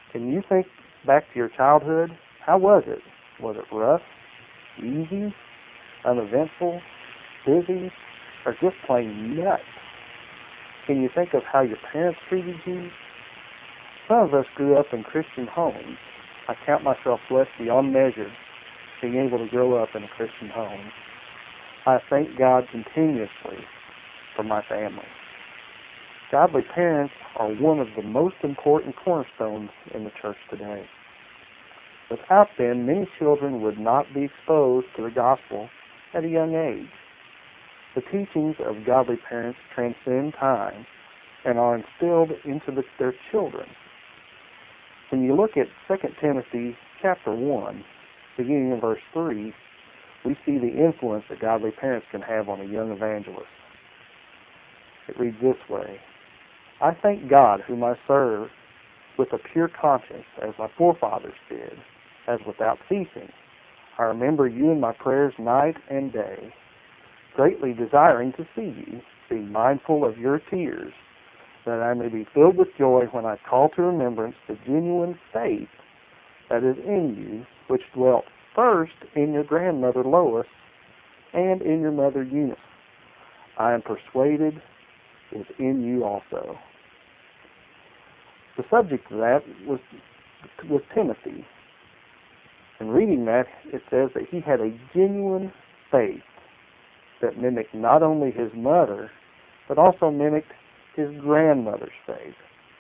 Can you think back to your childhood? How was it? Was it rough, easy, uneventful, busy, or just plain nuts? Can you think of how your parents treated you? Some of us grew up in Christian homes. I count myself blessed beyond measure being able to grow up in a Christian home. I thank God continuously for my family. Godly parents are one of the most important cornerstones in the church today. Without them, many children would not be exposed to the gospel at a young age. The teachings of godly parents transcend time and are instilled into their children. When you look at 2 Timothy chapter 1, beginning in verse 3, we see the influence that godly parents can have on a young evangelist. It reads this way: I thank God whom I serve with a pure conscience, as my forefathers did, as without ceasing. I remember you in my prayers night and day, greatly desiring to see you, being mindful of your tears, that I may be filled with joy when I call to remembrance the genuine faith that is in you, which dwelt first in your grandmother Lois and in your mother Eunice. I am persuaded is in you also. The subject of that was Timothy. In reading that, it says that he had a genuine faith that mimicked not only his mother, but also mimicked his grandmother's faith.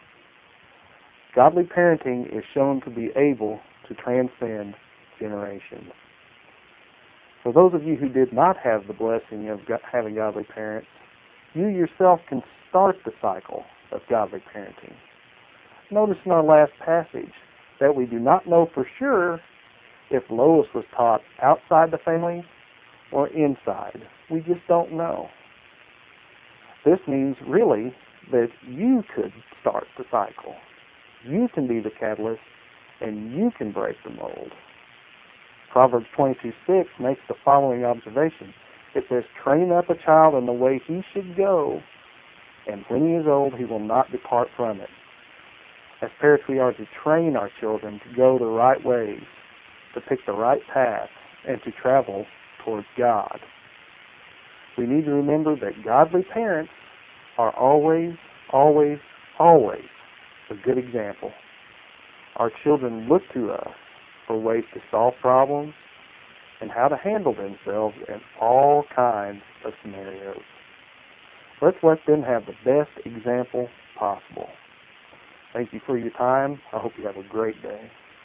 Godly parenting is shown to be able to transcend generations. For those of you who did not have the blessing of having godly parents, you yourself can start the cycle of godly parenting. Notice in our last passage that we do not know for sure if Lois was taught outside the family or inside. We just don't know. This means really that you could start the cycle. You can be the catalyst and you can break the mold. Proverbs 22:6 makes the following observation. It says, train up a child in the way he should go, and when he is old, he will not depart from it. As parents, we are to train our children to go the right ways, to pick the right path, and to travel towards God. We need to remember that godly parents are always, always, always a good example. Our children look to us for ways to solve problems and how to handle themselves in all kinds of scenarios. Let's let them have the best example possible. Thank you for your time. I hope you have a great day.